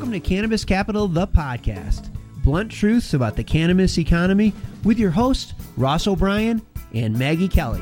Welcome to Cannabis Capital, the podcast. Blunt truths about the cannabis economy with your hosts, Ross O'Brien and Maggie Kelly.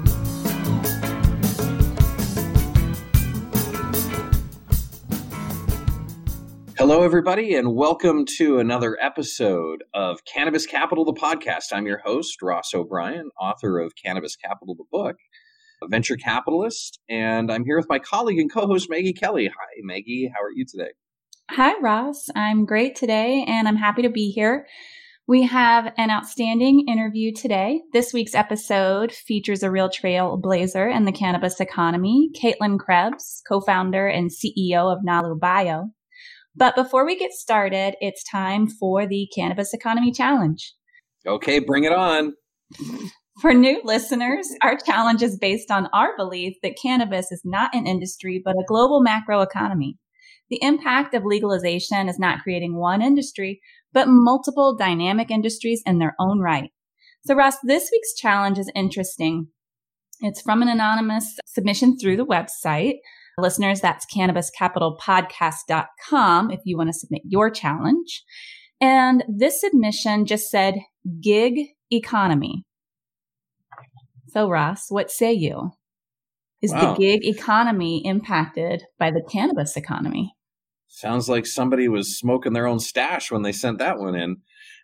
Hello, everybody, and welcome to another episode of Cannabis Capital, the podcast. I'm your host, Ross O'Brien, author of Cannabis Capital, the book, a venture capitalist, and I'm here with my colleague and co-host, Maggie Kelly. Hi, Maggie. How are you today? Hi, Ross. I'm great today, and I'm happy to be here. We have an outstanding interview today. This week's episode features a real trailblazer in the cannabis economy, Caitlin Krebs, co-founder and CEO of Nalu Bio. But before we get started, it's time for the Cannabis Economy Challenge. Okay, bring it on. For new listeners, our challenge is based on our belief that cannabis is not an industry, but a global macroeconomy. The impact of legalization is not creating one industry, but multiple dynamic industries in their own right. So, Ross, this week's challenge is interesting. It's from an anonymous submission through the website. Listeners, that's cannabiscapitalpodcast.com if you want to submit your challenge. And this submission just said gig economy. So, Ross, what say you? Is the gig economy impacted by the cannabis economy? Sounds like somebody was smoking their own stash when they sent that one in.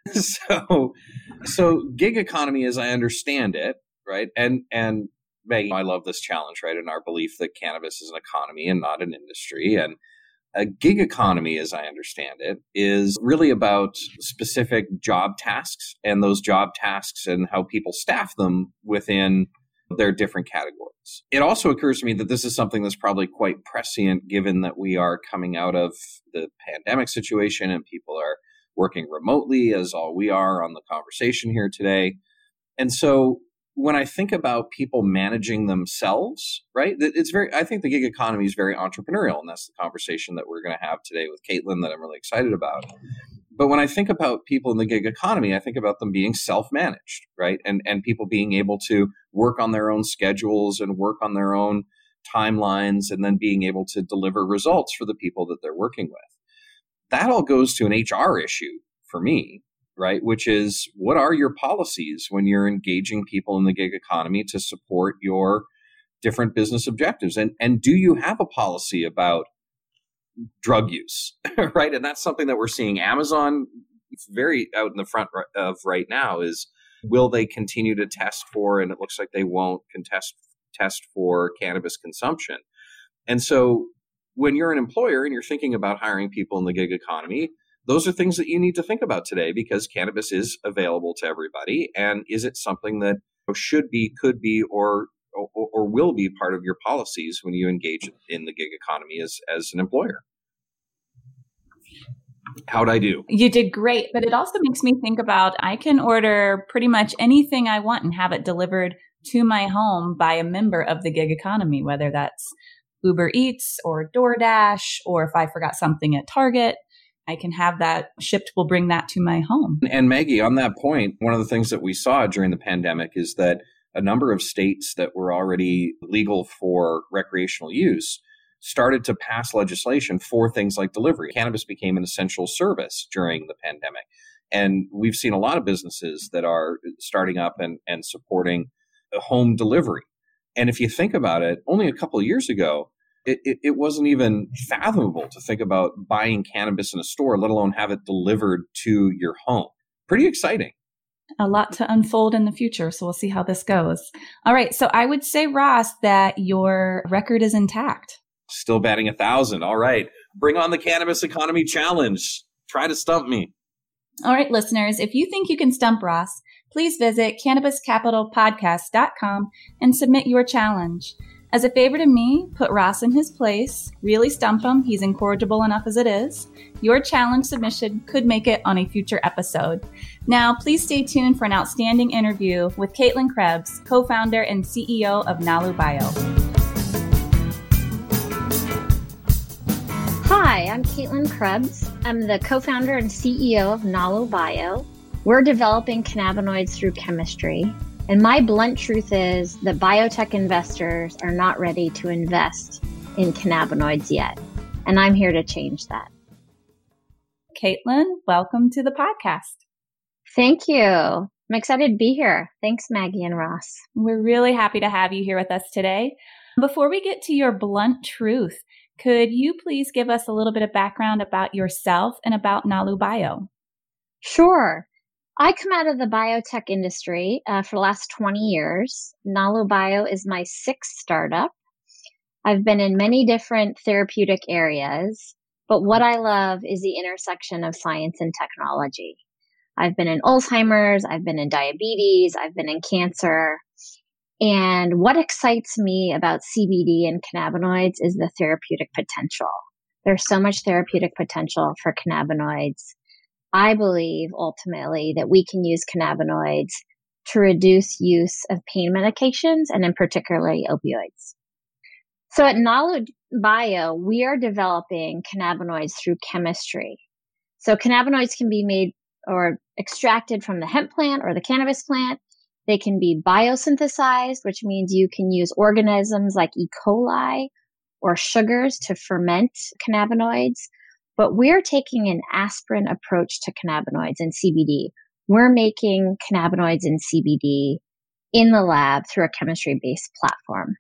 So gig economy, as I understand it, right? And Maggie, I love this challenge, right? And our belief that cannabis is an economy and not an industry. And a gig economy, as I understand it, is really about specific job tasks and those job tasks and how people staff them within their different categories. It also occurs to me that this is something that's probably quite prescient given that we are coming out of the pandemic situation and people are working remotely, as all we are on the conversation here today. And so when I think about people managing themselves, right, I think the gig economy is very entrepreneurial, and that's the conversation that we're going to have today with Caitlin that I'm really excited about. But when I think about people in the gig economy, I think about them being self-managed, right? And people being able to work on their own schedules and work on their own timelines and then being able to deliver results for the people that they're working with. That all goes to an HR issue for me, right? Which is, what are your policies when you're engaging people in the gig economy to support your different business objectives? And do you have a policy about drug use, right? And that's something that we're seeing Amazon very out in the front of right now is, will they continue to test for, and it looks like they won't test for cannabis consumption. And so when you're an employer and you're thinking about hiring people in the gig economy, those are things that you need to think about today because cannabis is available to everybody. And is it something that should be, could be, or will be part of your policies when you engage in the gig economy as an employer? How'd I do? You did great, but it also makes me think about, I can order pretty much anything I want and have it delivered to my home by a member of the gig economy, whether that's Uber Eats or DoorDash, or if I forgot something at Target, I can have that shipped, will bring that to my home. And Maggie, on that point, one of the things that we saw during the pandemic is that a number of states that were already legal for recreational use started to pass legislation for things like delivery. Cannabis became an essential service during the pandemic. And we've seen a lot of businesses that are starting up and supporting home delivery. And if you think about it, only a couple of years ago, it wasn't even fathomable to think about buying cannabis in a store, let alone have it delivered to your home. Pretty exciting. A lot to unfold in the future, so we'll see how this goes. All right, so I would say, Ross, that your record is intact. Still batting 1,000. All right, bring on the Cannabis Economy Challenge. Try to stump me. All right, listeners, if you think you can stump Ross, please visit cannabiscapitalpodcast.com and submit your challenge. As a favor to me, put Ross in his place, really stump him. He's incorrigible enough as it is. Your challenge submission could make it on a future episode. Now, please stay tuned for an outstanding interview with Caitlin Krebs, co-founder and CEO of Nalu Bio. Hi, I'm Caitlin Krebs. I'm the co-founder and CEO of Nalu Bio. We're developing cannabinoids through chemistry. And my blunt truth is that biotech investors are not ready to invest in cannabinoids yet. And I'm here to change that. Caitlin, welcome to the podcast. Thank you. I'm excited to be here. Thanks, Maggie and Ross. We're really happy to have you here with us today. Before we get to your blunt truth, could you please give us a little bit of background about yourself and about Nalu Bio? Sure. I come out of the biotech industry for the last 20 years. Nalu Bio is my sixth startup. I've been in many different therapeutic areas, but what I love is the intersection of science and technology. I've been in Alzheimer's, I've been in diabetes, I've been in cancer. And what excites me about CBD and cannabinoids is the therapeutic potential. There's so much therapeutic potential for cannabinoids. I believe ultimately that we can use cannabinoids to reduce use of pain medications and in particularly opioids. So at Nalu Bio, we are developing cannabinoids through chemistry. So cannabinoids can be made or extracted from the hemp plant or the cannabis plant. They can be biosynthesized, which means you can use organisms like E. coli or sugars to ferment cannabinoids. But we're taking an aspirin approach to cannabinoids and CBD. We're making cannabinoids and CBD in the lab through a chemistry-based platform.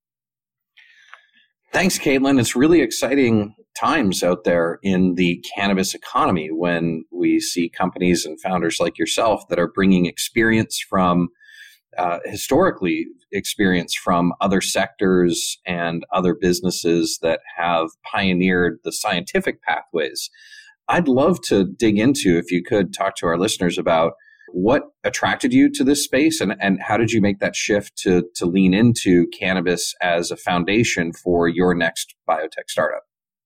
Thanks, Caitlin. It's really exciting times out there in the cannabis economy when we see companies and founders like yourself that are bringing experience from historically experience from other sectors and other businesses that have pioneered the scientific pathways. I'd love to dig into, if you could, talk to our listeners about what attracted you to this space and how did you make that shift to lean into cannabis as a foundation for your next biotech startup?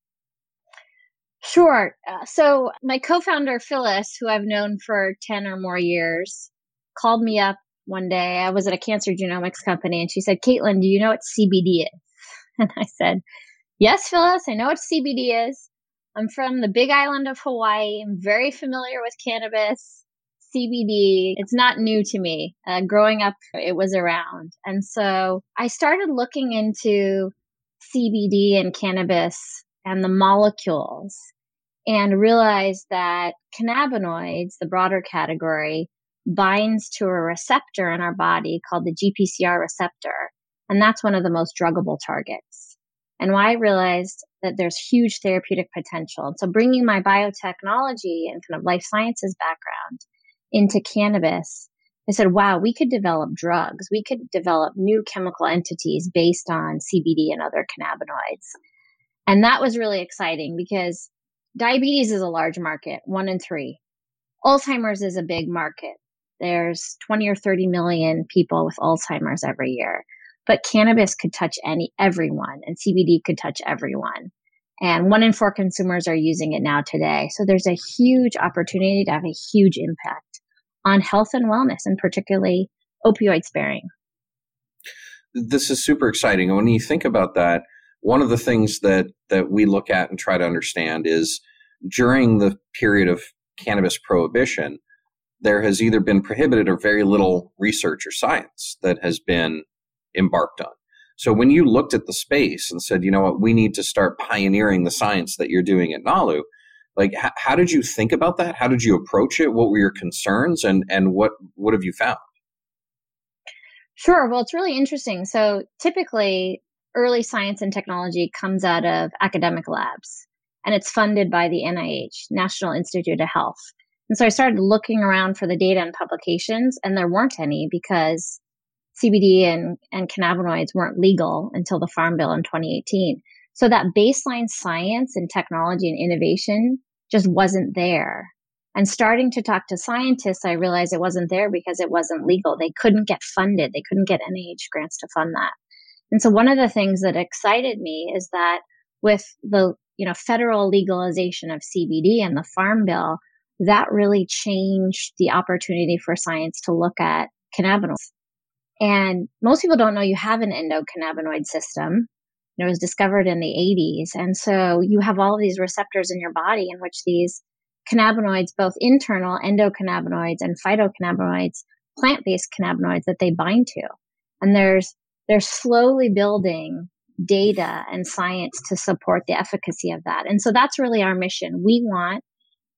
Sure. So my co-founder, Phyllis, who I've known for 10 or more years, called me up one day. I was at a cancer genomics company and she said, Caitlin, do you know what CBD is? And I said, yes, Phyllis, I know what CBD is. I'm from the big island of Hawaii. I'm very familiar with cannabis. CBD, it's not new to me. Growing up, it was around. And so I started looking into CBD and cannabis and the molecules and realized that cannabinoids, the broader category, binds to a receptor in our body called the GPCR receptor. And that's one of the most druggable targets. And I realized that there's huge therapeutic potential. And so bringing my biotechnology and kind of life sciences background into cannabis, I said, wow, we could develop drugs. We could develop new chemical entities based on CBD and other cannabinoids. And that was really exciting because diabetes is a large market, 1 in 3. Alzheimer's is a big market. There's 20 or 30 million people with Alzheimer's every year. But cannabis could touch everyone, and CBD could touch everyone. And 1 in 4 consumers are using it now today. So there's a huge opportunity to have a huge impact on health and wellness, and particularly opioid sparing. This is super exciting. And when you think about that, one of the things that we look at and try to understand is during the period of cannabis prohibition, there has either been prohibited or very little research or science that has been embarked on. So when you looked at the space and said, you know what, we need to start pioneering the science that you're doing at Nalu, like how did you think about that? How did you approach it? What were your concerns and what have you found? Sure. Well, it's really interesting. So typically early science and technology comes out of academic labs and it's funded by the NIH, National Institute of Health. And so I started looking around for the data and publications, and there weren't any because CBD and cannabinoids weren't legal until the Farm Bill in 2018. So that baseline science and technology and innovation just wasn't there. And starting to talk to scientists, I realized it wasn't there because it wasn't legal. They couldn't get funded. They couldn't get NIH grants to fund that. And so one of the things that excited me is that with the federal legalization of CBD and the Farm Bill, that really changed the opportunity for science to look at cannabinoids. And most people don't know you have an endocannabinoid system. It was discovered in the 80s. And so you have all of these receptors in your body in which these cannabinoids, both internal endocannabinoids and phytocannabinoids, plant-based cannabinoids that they bind to. And they're slowly building data and science to support the efficacy of that. And so that's really our mission. We want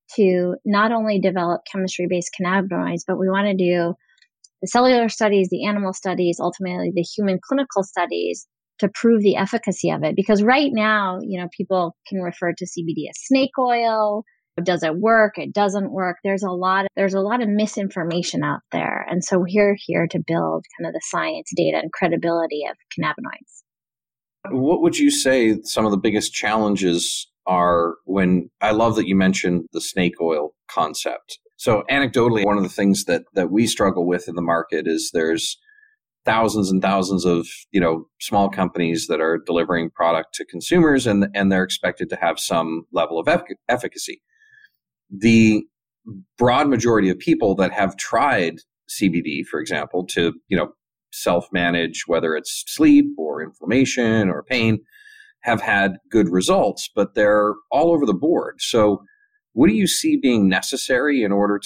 to not only develop chemistry-based cannabinoids, but we want to do the cellular studies, the animal studies, ultimately the human clinical studies to prove the efficacy of it. Because right now, people can refer to CBD as snake oil. Does it work? It doesn't work. There's a lot of misinformation out there. And so we're here to build kind of the science, data, and credibility of cannabinoids. What would you say some of the biggest challenges are when, I love that you mentioned the snake oil concept. So anecdotally, one of the things that we struggle with in the market is there's thousands and thousands of, small companies that are delivering product to consumers and they're expected to have some level of efficacy. The broad majority of people that have tried CBD, for example, to, self-manage, whether it's sleep or inflammation or pain, have had good results, but they're all over the board. So what do you see being necessary in order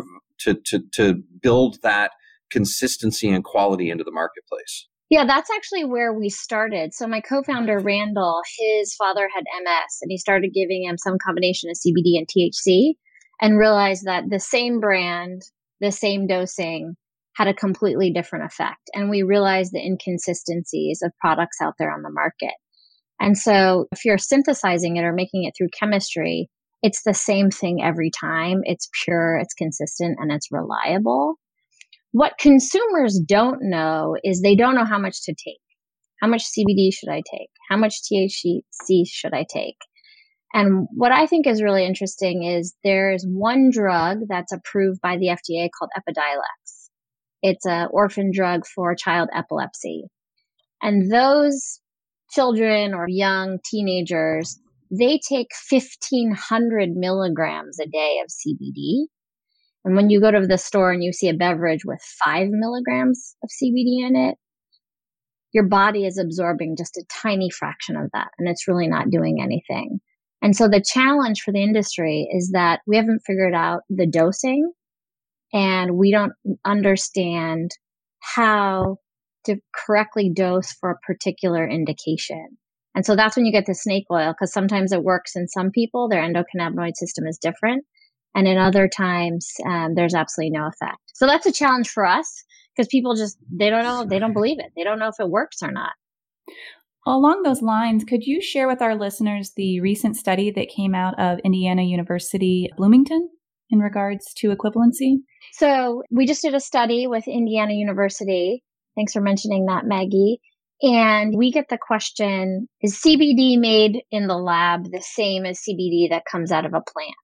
to build that consistency and quality into the marketplace? Yeah, that's actually where we started. So my co-founder, Randall, his father had MS and he started giving him some combination of CBD and THC and realized that the same brand, the same dosing had a completely different effect. And we realized the inconsistencies of products out there on the market. And so if you're synthesizing it or making it through chemistry, it's the same thing every time. It's pure, it's consistent, and it's reliable. What consumers don't know is they don't know how much to take. How much CBD should I take? How much THC should I take? And what I think is really interesting is there's one drug that's approved by the FDA called Epidiolex. It's an orphan drug for child epilepsy. And those children or young teenagers, they take 1,500 milligrams a day of CBD. And when you go to the store and you see a beverage with 5 milligrams of CBD in it, your body is absorbing just a tiny fraction of that, and it's really not doing anything. And so the challenge for the industry is that we haven't figured out the dosing, and we don't understand how to correctly dose for a particular indication. And so that's when you get the snake oil, because sometimes it works in some people, their endocannabinoid system is different. And in other times, there's absolutely no effect. So that's a challenge for us because people they don't know, they don't believe it. They don't know if it works or not. Along those lines, could you share with our listeners the recent study that came out of Indiana University, Bloomington, in regards to equivalency? So we just did a study with Indiana University. Thanks for mentioning that, Maggie. And we get the question, is CBD made in the lab the same as CBD that comes out of a plant?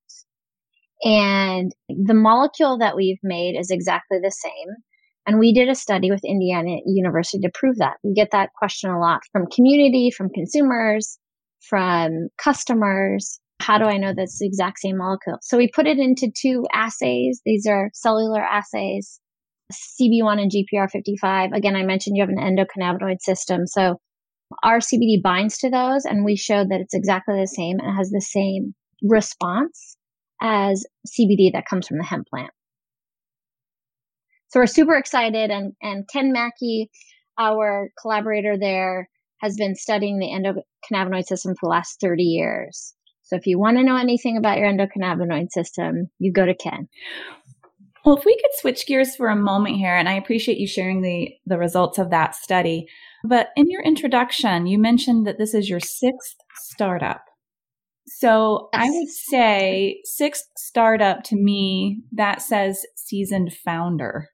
And the molecule that we've made is exactly the same. And we did a study with Indiana University to prove that. We get that question a lot from community, from consumers, from customers. How do I know that's the exact same molecule? So we put it into 2 assays. These are cellular assays, CB1 and GPR55. Again, I mentioned you have an endocannabinoid system. So our CBD binds to those, and we showed that it's exactly the same. It has the same response as CBD that comes from the hemp plant. So we're super excited. And Ken Mackey, our collaborator there, has been studying the endocannabinoid system for the last 30 years. So if you want to know anything about your endocannabinoid system, you go to Ken. Well, if we could switch gears for a moment here, and I appreciate you sharing the results of that study. But in your introduction, you mentioned that this is your 6th startup. So I would say 6th startup to me, that says seasoned founder.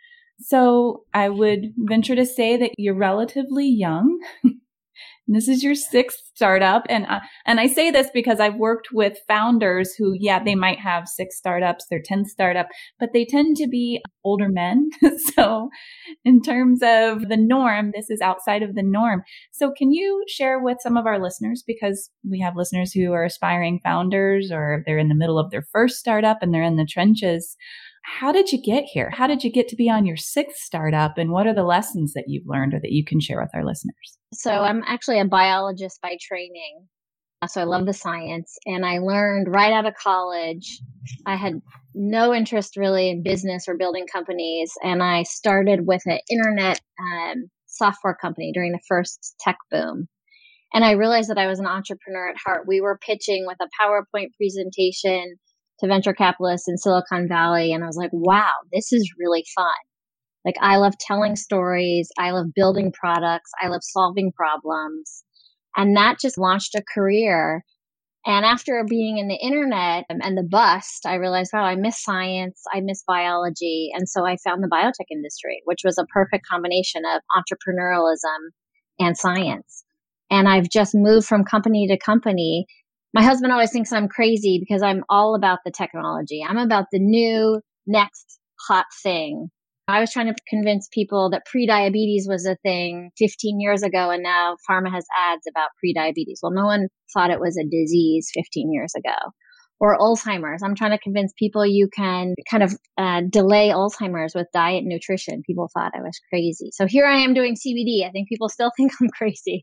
So I would venture to say that you're relatively young. This is your 6th startup. And I say this because I've worked with founders who, they might have 6 startups, their 10th startup, but they tend to be older men. So in terms of the norm, this is outside of the norm. So can you share with some of our listeners, because we have listeners who are aspiring founders or they're in the middle of their first startup and they're in the trenches. How did you get here? How did you get to be on your 6th startup? And what are the lessons that you've learned or that you can share with our listeners? So I'm actually a biologist by training. So I love the science. And I learned right out of college, I had no interest really in business or building companies. And I started with an internet software company during the first tech boom. And I realized that I was an entrepreneur at heart. We were pitching with a PowerPoint presentation to venture capitalists in Silicon Valley. And I was like, wow, this is really fun. Like, I love telling stories. I love building products. I love solving problems. And that just launched a career. And after being in the internet and the bust, I realized, wow, I miss science. I miss biology. And so I found the biotech industry, which was a perfect combination of entrepreneurialism and science. And I've just moved from company to company. My husband always thinks I'm crazy because I'm all about the technology. I'm about the new next hot thing. I was trying to convince people that prediabetes was a thing 15 years ago, and now pharma has ads about prediabetes. Well, no one thought it was a disease 15 years ago. Or Alzheimer's. I'm trying to convince people you can kind of delay Alzheimer's with diet and nutrition. People thought I was crazy. So here I am doing CBD. I think people still think I'm crazy.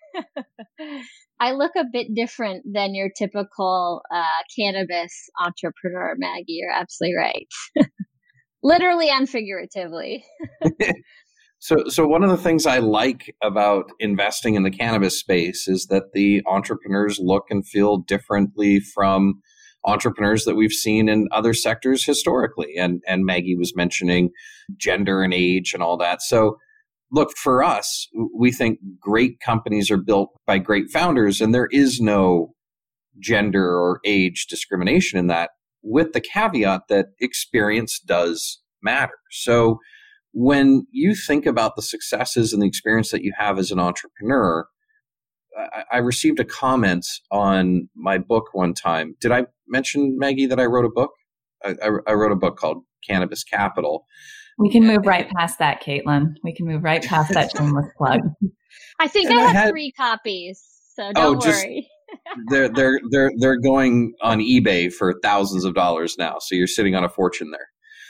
I look a bit different than your typical cannabis entrepreneur, Maggie. You're absolutely right. Literally and figuratively. So one of the things I like about investing in the cannabis space is that the entrepreneurs look and feel differently from entrepreneurs that we've seen in other sectors historically. And Maggie was mentioning gender and age and all that. So look, for us, we think great companies are built by great founders, and there is no gender or age discrimination in that, with the caveat that experience does matter. So when you think about the successes and the experience that you have as an entrepreneur, I received a comment on my book one time. Did I mention, Maggie, that I wrote a book? I wrote a book called Cannabis Capital. We can move right past that, Caitlin. We can move right past that shameless plug. I think I have 3 copies, so don't worry. They're going on eBay for thousands of dollars now. So you're sitting on a fortune there.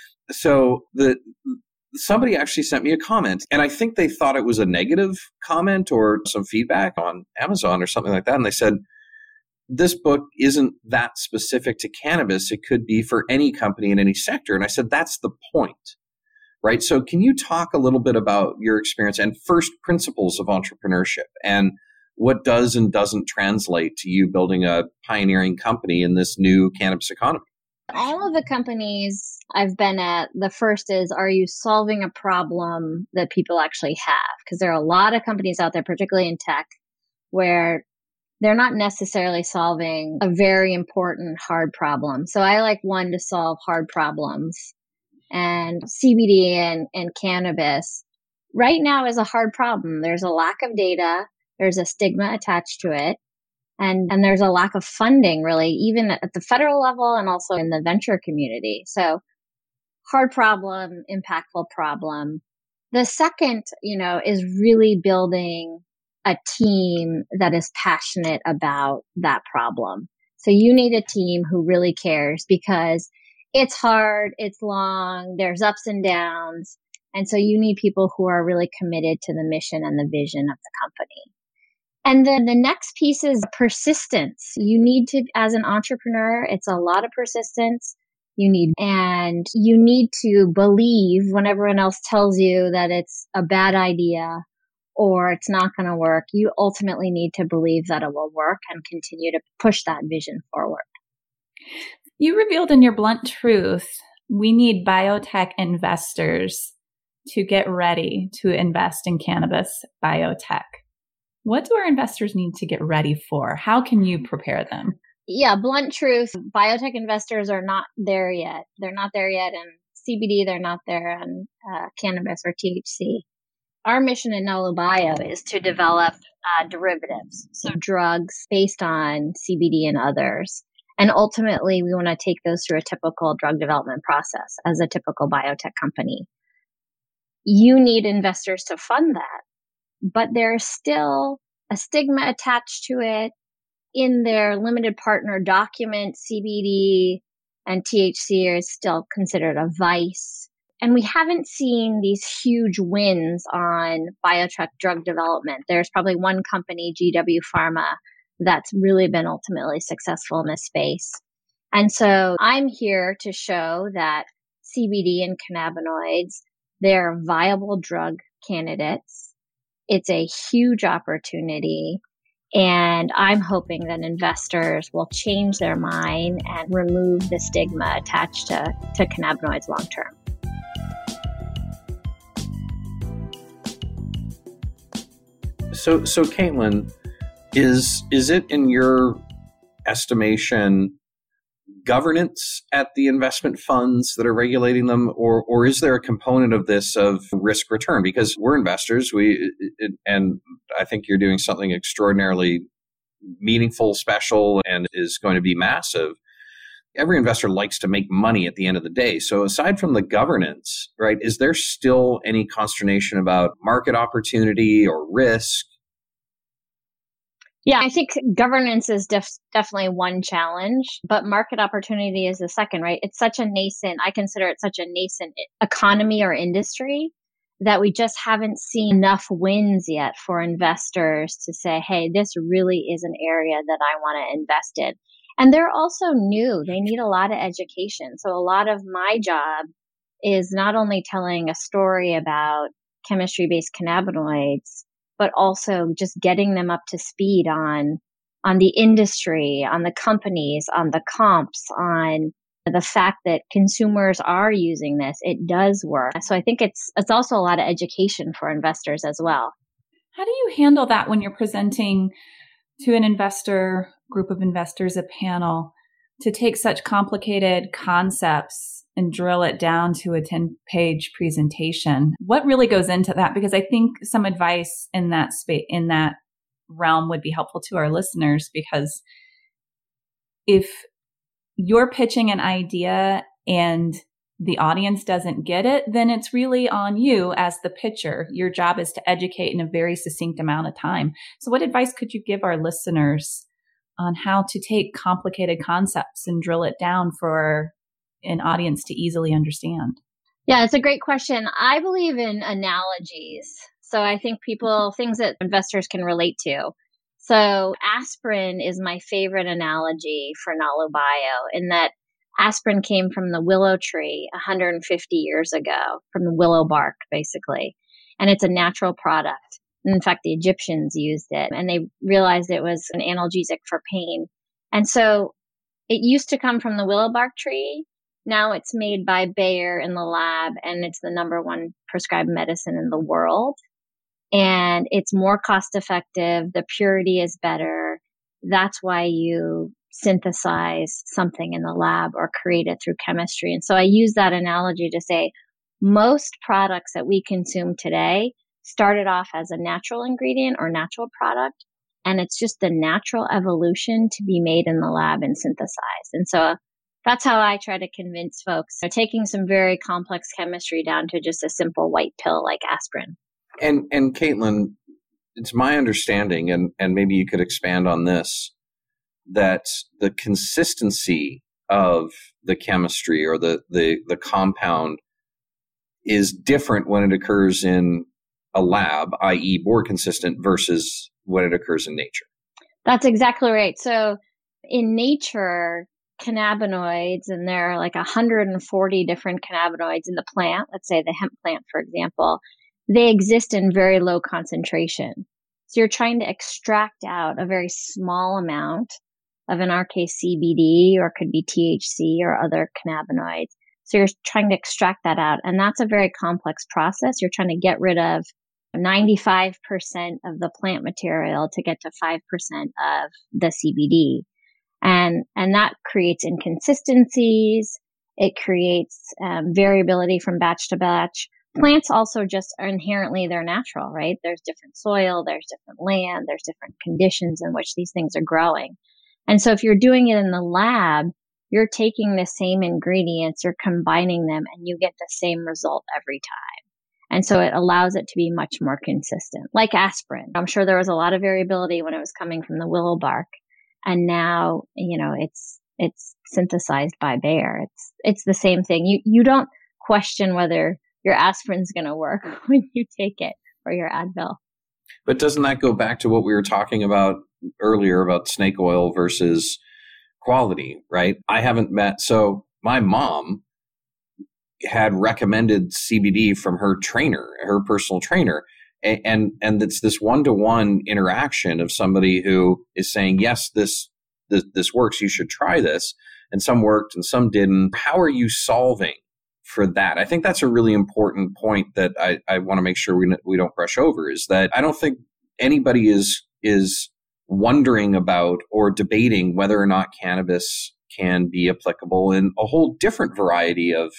So somebody actually sent me a comment, and I think they thought it was a negative comment or some feedback on Amazon or something like that. And they said, this book isn't that specific to cannabis. It could be for any company in any sector. And I said, that's the point, right? So can you talk a little bit about your experience and first principles of entrepreneurship and what does and doesn't translate to you building a pioneering company in this new cannabis economy? All of the companies I've been at, the first is, are you solving a problem that people actually have? Because there are a lot of companies out there, particularly in tech, where they're not necessarily solving a very important hard problem. So I like one to solve hard problems. And CBD and cannabis right now is a hard problem. There's a lack of data. There's a stigma attached to it. And there's a lack of funding, really, even at the federal level and also in the venture community. So hard problem, impactful problem. The second, is really building a team that is passionate about that problem. So you need a team who really cares, because it's hard, it's long, there's ups and downs. And so you need people who are really committed to the mission and the vision of the company. And then the next piece is persistence. You need to, as an entrepreneur, it's a lot of persistence. You need to believe when everyone else tells you that it's a bad idea or it's not going to work. You ultimately need to believe that it will work and continue to push that vision forward. You revealed in your blunt truth, we need biotech investors to get ready to invest in cannabis biotech. What do our investors need to get ready for? How can you prepare them? Yeah, blunt truth, biotech investors are not there yet. They're not there yet in CBD. They're not there in cannabis or THC. Our mission at Nalu Bio is to develop derivatives, so drugs based on CBD and others. And ultimately, we want to take those through a typical drug development process as a typical biotech company. You need investors to fund that. But there's still a stigma attached to it. In their limited partner document, CBD and THC is still considered a vice. And we haven't seen these huge wins on biotech drug development. There's probably one company, GW Pharma, that's really been ultimately successful in this space. And so I'm here to show that CBD and cannabinoids, they're viable drug candidates. It's a huge opportunity. And I'm hoping that investors will change their mind and remove the stigma attached to cannabinoids long term. So Caitlin, is it in your estimation governance at the investment funds that are regulating them, or is there a component of this of risk return? Because we're investors, and I think you're doing something extraordinarily meaningful, special, and is going to be massive. Every investor likes to make money at the end of the day. So aside from the governance, right, is there still any consternation about market opportunity or risk? Yeah, I think governance is definitely one challenge, but market opportunity is the second, right? It's such a nascent, I consider it such a nascent economy or industry that we just haven't seen enough wins yet for investors to say, hey, this really is an area that I want to invest in. And they're also new. They need a lot of education. So a lot of my job is not only telling a story about chemistry-based cannabinoids, but also just getting them up to speed on the industry, on the companies, on the comps, on the fact that consumers are using this. It does work. So I think it's also a lot of education for investors as well. How do you handle that when you're presenting to an investor, group of investors, a panel, to take such complicated concepts and drill it down to a 10-page presentation? What really goes into that? Because I think some advice in that in that realm would be helpful to our listeners, because if you're pitching an idea and the audience doesn't get it, then it's really on you as the pitcher. Your job is to educate in a very succinct amount of time. So what advice could you give our listeners on how to take complicated concepts and drill it down for an audience to easily understand? Yeah, it's a great question. I believe in analogies. So I think things that investors can relate to. So aspirin is my favorite analogy for Nalu Bio, in that aspirin came from the willow tree 150 years ago, from the willow bark, basically. And it's a natural product. In fact, the Egyptians used it, and they realized it was an analgesic for pain. And so it used to come from the willow bark tree. Now it's made by Bayer in the lab, and it's the #1 prescribed medicine in the world. And it's more cost effective. The purity is better. That's why you synthesize something in the lab or create it through chemistry. And so I use that analogy to say most products that we consume today started off as a natural ingredient or natural product, and it's just the natural evolution to be made in the lab and synthesized. And so that's how I try to convince folks. So taking some very complex chemistry down to just a simple white pill like aspirin. And Caitlin, it's my understanding, and maybe you could expand on this, that the consistency of the chemistry or the compound is different when it occurs in a lab, i.e. more consistent, versus when it occurs in nature. That's exactly right. So in nature, cannabinoids, and there are like 140 different cannabinoids in the plant, let's say the hemp plant, for example, they exist in very low concentration. So you're trying to extract out a very small amount of, in our case, CBD, or could be THC or other cannabinoids. So you're trying to extract that out. And that's a very complex process. You're trying to get rid of 95% of the plant material to get to 5% of the CBD. And that creates inconsistencies. It creates variability from batch to batch. Plants also just are inherently, they're natural, right? There's different soil, there's different land, there's different conditions in which these things are growing. And so if you're doing it in the lab, you're taking the same ingredients, you're combining them, and you get the same result every time. And so it allows it to be much more consistent, like aspirin. I'm sure there was a lot of variability when it was coming from the willow bark. And now, it's synthesized by Bayer. It's the same thing. You don't question whether your aspirin's going to work when you take it, or your Advil. But doesn't that go back to what we were talking about earlier about snake oil versus quality, right? So my mom had recommended CBD from her trainer, her personal trainer. And it's this one-to-one interaction of somebody who is saying, yes, this works, you should try this. And some worked and some didn't. How are you solving for that? I think that's a really important point that I want to make sure we don't brush over, is that I don't think anybody is wondering about or debating whether or not cannabis can be applicable in a whole different variety of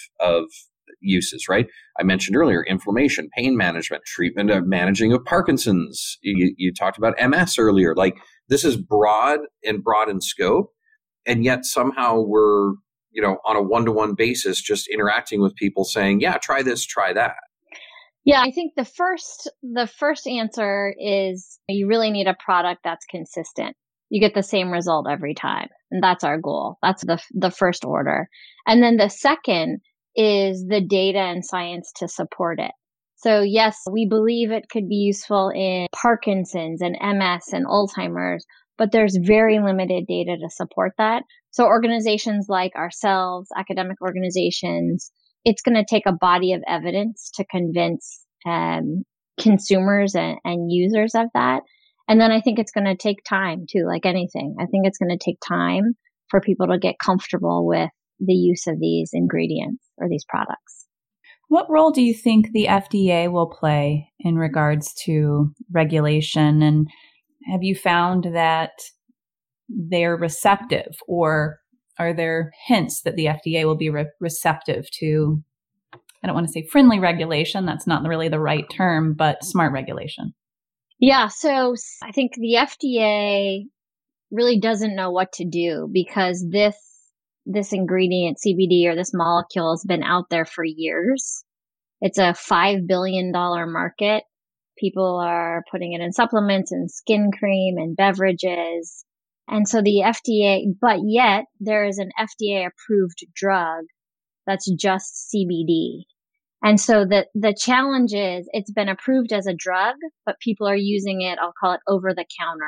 uses, right? I mentioned earlier, inflammation, pain management, treatment of managing of Parkinson's. You talked about MS earlier. Like, this is broad in scope, and yet somehow we're, on a one-to-one basis, just interacting with people saying, yeah, try this, try that. Yeah, I think the first answer is you really need a product that's consistent. You get the same result every time. And that's our goal. That's the first order. And then the second is the data and science to support it. So yes, we believe it could be useful in Parkinson's and MS and Alzheimer's, but there's very limited data to support that. So organizations like ourselves, academic organizations, it's going to take a body of evidence to convince consumers and users of that. And then I think it's going to take time too, like anything. I think it's going to take time for people to get comfortable with the use of these ingredients or these products. What role do you think the FDA will play in regards to regulation? And have you found that they're receptive, or are there hints that the FDA will be receptive to, I don't want to say friendly regulation, that's not really the right term, but smart regulation? Yeah, so I think the FDA really doesn't know what to do, because this ingredient, CBD, or this molecule, has been out there for years. It's a $5 billion market. People are putting it in supplements and skin cream and beverages. And so the FDA, but yet there is an FDA approved drug that's just CBD. And so the challenge is it's been approved as a drug, but people are using it, I'll call it over the counter.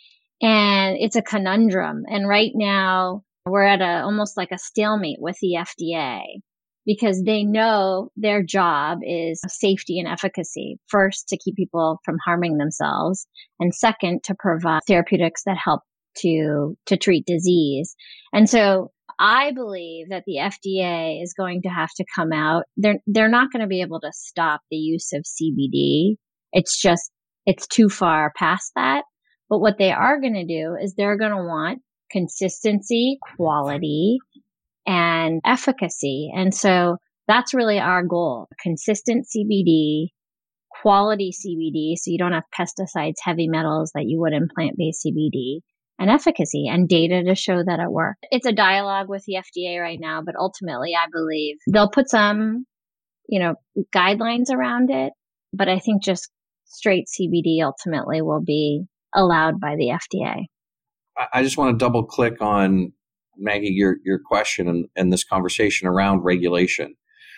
And it's a conundrum. And right now we're at almost like a stalemate with the FDA, because they know their job is safety and efficacy. First, to keep people from harming themselves, and second, to provide therapeutics that help to treat disease. And so I believe that the FDA is going to have to come out. They're not going to be able to stop the use of CBD. It's too far past that. But what they are going to do is they're going to want consistency, quality, and efficacy. And so that's really our goal. Consistent CBD, quality CBD, so you don't have pesticides, heavy metals that you would in plant-based CBD, and efficacy and data to show that it works. It's a dialogue with the FDA right now, but ultimately I believe they'll put some, guidelines around it. But I think just straight CBD ultimately will be allowed by the FDA. I just want to double click on, Maggie, your question and this conversation around regulation.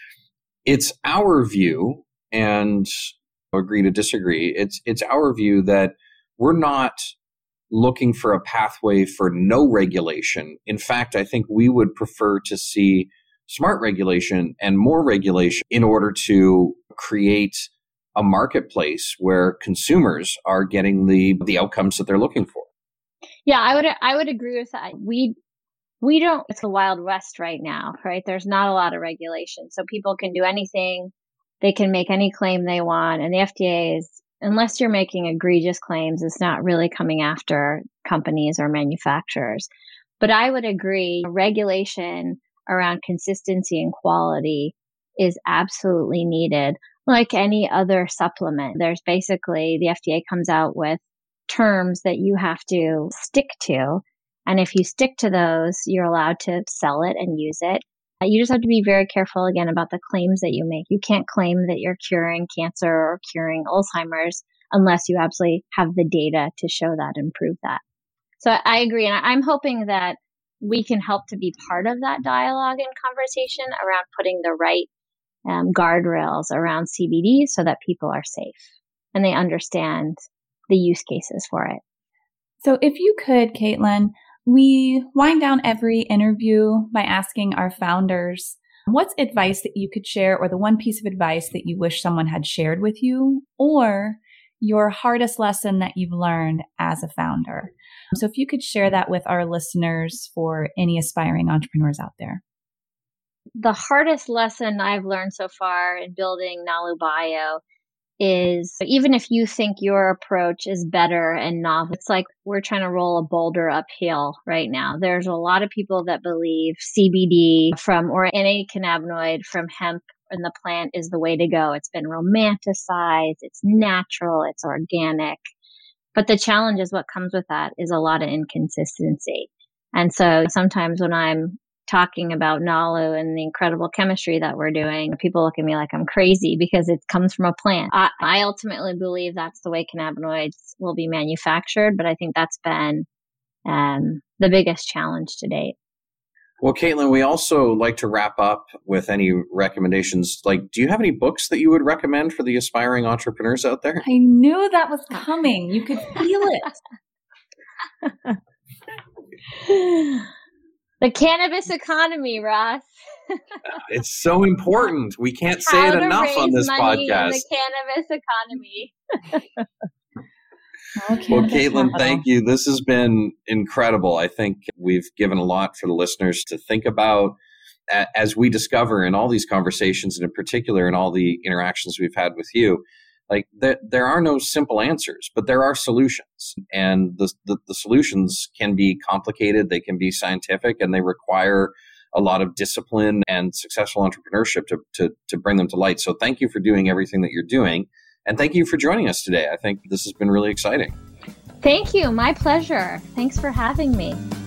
It's our view, and agree to disagree, it's our view that we're not looking for a pathway for no regulation. In fact, I think we would prefer to see smart regulation and more regulation in order to create a marketplace where consumers are getting the outcomes that they're looking for. Yeah, I would agree with that. We don't, it's the Wild West right now, right? There's not a lot of regulation. So people can do anything. They can make any claim they want. And the FDA is, unless you're making egregious claims, it's not really coming after companies or manufacturers. But I would agree, regulation around consistency and quality is absolutely needed. Like any other supplement, there's basically, the FDA comes out with terms that you have to stick to. And if you stick to those, you're allowed to sell it and use it. You just have to be very careful, again, about the claims that you make. You can't claim that you're curing cancer or curing Alzheimer's unless you absolutely have the data to show that and prove that. So I agree. And I'm hoping that we can help to be part of that dialogue and conversation around putting the right guardrails around CBD so that people are safe and they understand the use cases for it. So if you could, Caitlin, we wind down every interview by asking our founders What's advice that you could share, or the one piece of advice that you wish someone had shared with you, or your hardest lesson that you've learned as a founder? So if you could share that with our listeners for any aspiring entrepreneurs out there. The hardest lesson I've learned so far in building Nalu Bio is even if you think your approach is better and novel, it's like we're trying to roll a boulder uphill right now. There's a lot of people that believe CBD or any cannabinoid from hemp in the plant is the way to go. It's been romanticized, it's natural, it's organic. But the challenge is what comes with that is a lot of inconsistency. And so sometimes when I'm talking about Nalu and the incredible chemistry that we're doing, people look at me like I'm crazy because it comes from a plant. I ultimately believe that's the way cannabinoids will be manufactured, but I think that's been the biggest challenge to date. Well, Caitlin, we also like to wrap up with any recommendations. Like, do you have any books that you would recommend for the aspiring entrepreneurs out there? I knew that was coming. You could feel it. The cannabis economy, Ross. It's so important. We can't say it enough on this podcast. The cannabis economy. Well, Caitlin, thank you. This has been incredible. I think we've given a lot for the listeners to think about as we discover in all these conversations, and in particular in all the interactions we've had with you. Like there are no simple answers, but there are solutions, and the solutions can be complicated. They can be scientific, and they require a lot of discipline and successful entrepreneurship to bring them to light. So thank you for doing everything that you're doing, and thank you for joining us today. I think this has been really exciting. Thank you. My pleasure. Thanks for having me.